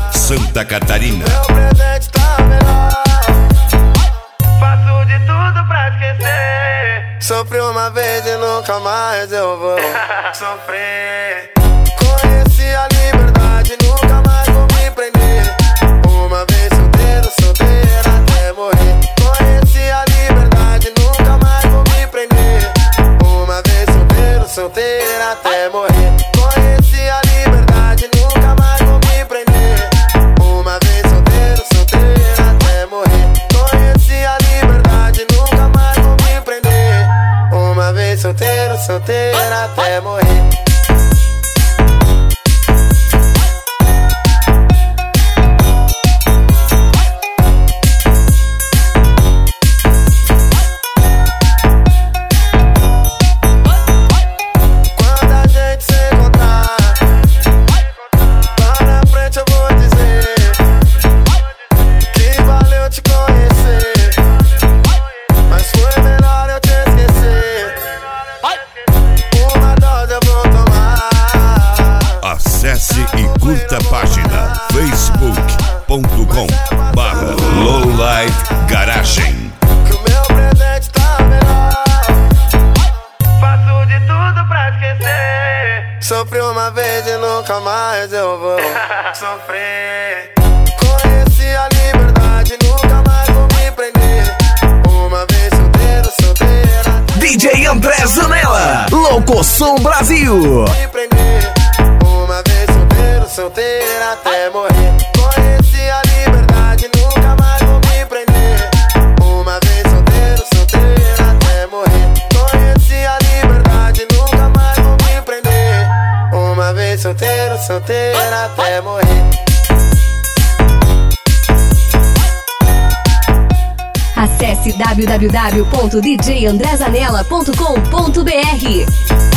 Santa Catarina. Meu presente tá melhor. Faço de tudo pra esquecer. Sofri uma vez e nunca mais eu vou sofrer. Conheci a liberdade, nunca mais vou me prender. Uma vez solteiro, solteira até morrer. Conheci a liberdade, nunca mais vou me prender. Uma vez solteiro, solteira até morrer. Conheci a liberdade, nunca mais vou me prender. Uma vez solteiro, solteira até morrer. Conheci a liberdade, nunca mais vou me prender. Uma vez solteiro, solteira até morrer. Acesse e curta a página facebook.com/lowlifegaragem. Que o meu presente tá melhor. Faço de tudo pra esquecer. Sofri uma vez e nunca mais eu vou sofrer. Conheci a liberdade, nunca mais vou me prender. Uma vez solteiro, solteira. DJ André Zanella, Locosom Brasil. Me prender. Uma vez solteiro, solteira até morrer. Conheci a liberdade, nunca mais vou me prender. Uma vez solteiro, solteira até morrer. Conheci a liberdade, nunca mais vou me prender. Uma vez solteiro, solteira até morrer. Acesse www.djandrezanella.com.br.